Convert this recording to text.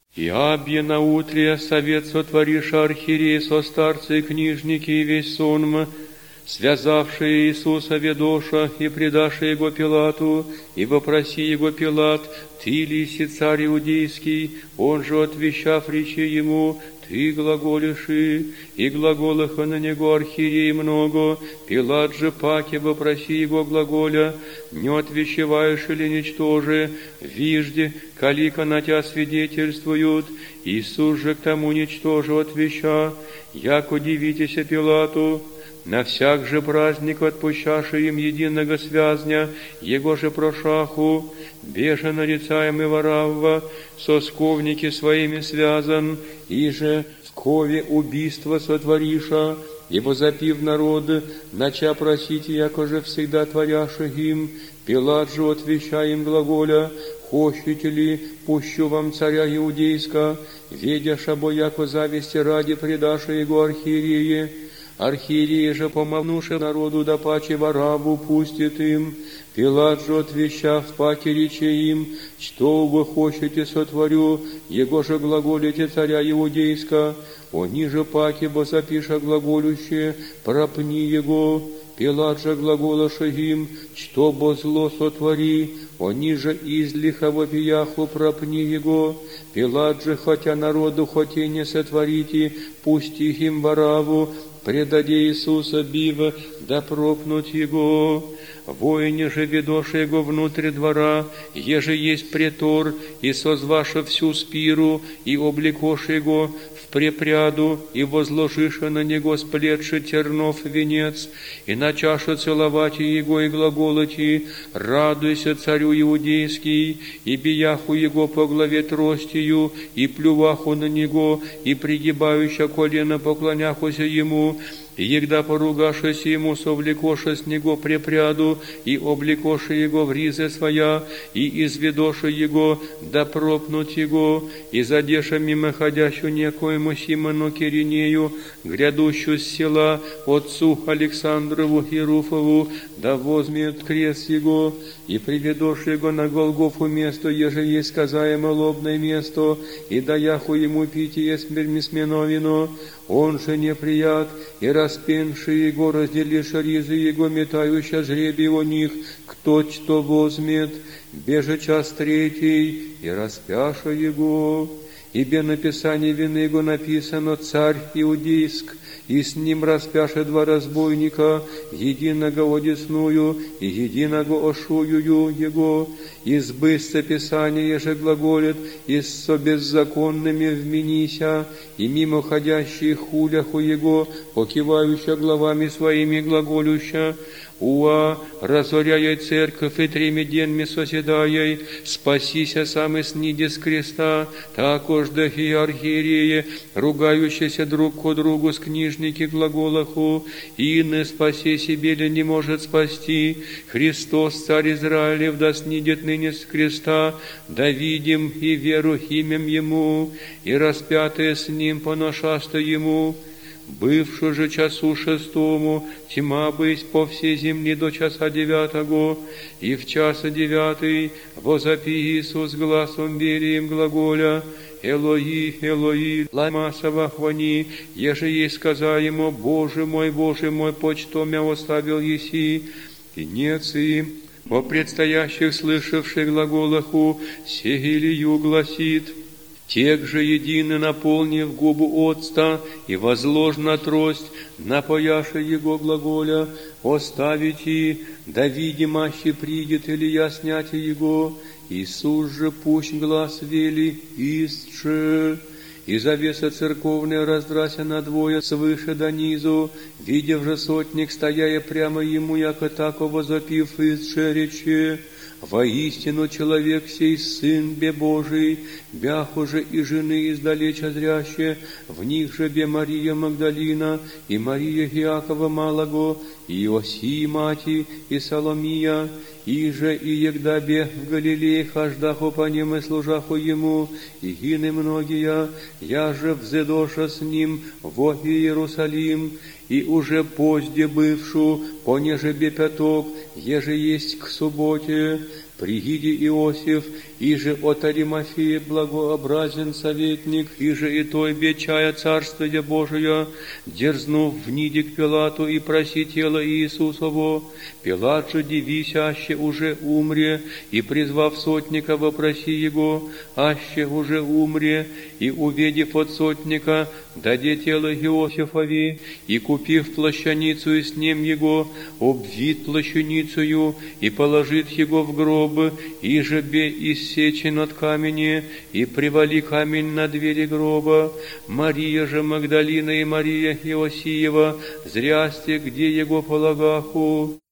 И абье наутре совет сотвориша архиерей со старцы и книжники и весь сонм, связавшие Иисуса ведоша и предаши его Пилату, и вопроси его Пилат, ты ли си царь иудейский? Он же, отвещав, речи ему, ты глаголиши, и глаголаха на него архиерей много. Пилат же паки вопроси его глаголя, не отвещеваешь или ничтоже, вижде, калика на тебя свидетельствуют. Иисус же к тому ничтоже отвеща, як удивитеся Пилату. На всяк же праздник отпущаши им единого связня, его же прошаху, беже нарицаемый Варавва, со сковники своими связан, и же в кове убийство сотвориша, и возопив народ, нача просить, яко же всегда творяша им. Пилат же отвеща им глаголя, хочете ли, пущу вам царя иудейска, ведяша бо яко зависти ради предаша его архиерее. Архиерей же, помавнувши народу, да паче Варавву пустит им. Пилат же, отвещав, паки рече им, что вы хочете сотворю, его же глаголите царя иудейска. Они же паки, бо запиша глаголюще, пропни его. Пилат же глаголаша им, что бо зло сотвори, они же излиха вопияху пропни его. Пилат же, хотя народу хоте не сотворите, пусти им Варавву, предаде Иисуса бива, да пропнуть его. Воине же ведоша его внутрь двора, еже есть претор, и созваша всю спиру, и облекоша его в препряду, и возложиша на него сплетши тернов венец, и начаша целовать его и глаголати, радуйся царю иудейский, и бияху его по главе тростью, и плюваху на него, и пригибающа колено поклоняхуся ему, и егда поругашась ему, совлекоша с него препряду, и облекоша его в ризы своя, и изведоша его, да пропнуть его, и задеша мимоходящую некоему Симону Киринею, грядущую с села отцу Александрову Хируфову, да возьмет крест его, и приведоша его на Голгофу место, еже есть сказаемо лобное место, и даяху ему питие смирмисменовино, он же неприят, и распенши его, разделиша ризы его, метающа жребий у них, кто что возьмет, беже час третий, и распяша его. Ибо написание вины его написано царь иудейск, и с ним распяше два разбойника, единого одесную и единого ошую его, и сбысться Писание же глаголит, и со беззаконными вменися, и мимо ходящих хуляху его, покивающа главами своими глаголюща, уа, разоряя церковь и треми деньми соседая, спасися сам и сниди с креста, також да и архиереи, ругающиеся друг ко другу с книжники глаголаху, и не спаси себе ли не может спасти, Христос, царь Израилев, да снидет ныне с креста, да видим и веру имем Ему, и распятые с Ним поношаста Ему. Бывшу же часу шестому, тьма быть по всей земле до часа девятого, и в час девятый возопи Иисус гласом верием глаголя, Элои, Элои, лама савахвани, еже ей сказаемо, Боже мой, почто мя оставил еси, и нец им, о предстоящих слышавших глаголаху, сегилию гласит, тех же едино наполнив губу отста и возложь на трость, напояше его глаголя, оставить и, да видимаще придет Илья снять его, Иисус же пусть глаз вели, истше, и завеса церковная раздрася надвое свыше до низу, видев же сотник, стояя прямо ему, яко тако возопив истше рече, воистину человек сей Сын бе Божий, бяху же и жены издалеча зряще, в них же бе Мария Магдалина, и Мария Иакова Малого, и Иосии мати, и Соломия, и же и егда бе в Галилее хождаху по ним и служаху ему, и гины многие, я же взедоша с ним во Иерусалим, и уже позде бывшу, понеже бе пяток, еже есть к субботе, прииди Иосиф, иже от Аримафеи благообразен советник, иже и той бичая царствия Божия, дерзнув вниди к Пилату и проси тело Иисусово. Пилат же, дивися, аще уже умре, и, призвав сотника, вопроси его, аще уже умре, и, увидев от сотника, даде тело Иосифови, и, купив плащаницу и с ним его, обвит плащаницею, и положит его в гроб, и же бе иссечен от камени, и привали камень на двери гроба. Мария же Магдалина и Мария Иосиева, зрясте, где его полагаху.